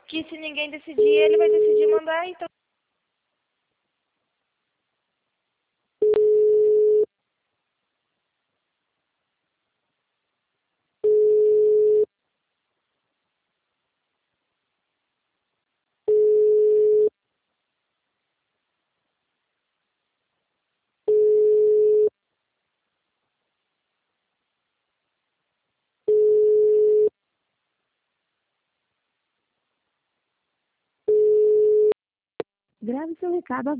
Que se ninguém decidir, ele vai decidir mandar, então. Grave seu recado agora.